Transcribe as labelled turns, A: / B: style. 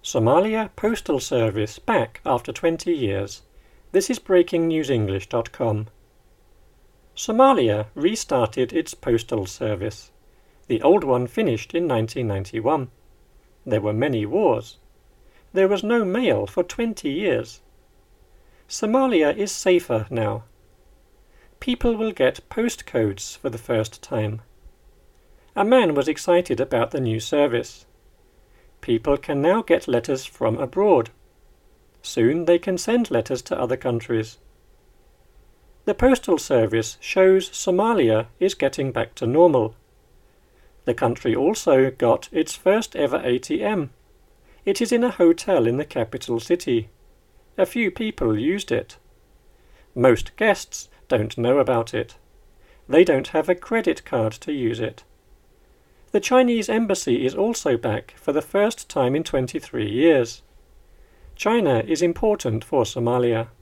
A: Somalia Postal Service back after 20 years. This is breakingnewsenglish.com. Somalia restarted its postal service. The old one finished in 1991. There were many wars. There was no mail for 20 years. Somalia is safer now. People will get postcodes for the first time. A man was excited about the new service. People can now get letters from abroad. Soon they can send letters to other countries. The postal service shows Somalia is getting back to normal. The country also got its first ever ATM. It is in a hotel in the capital city. A few people used it. Most guests don't know about it. They don't have a credit card to use it. The Chinese embassy is also back for the first time in 23 years. China is important for Somalia.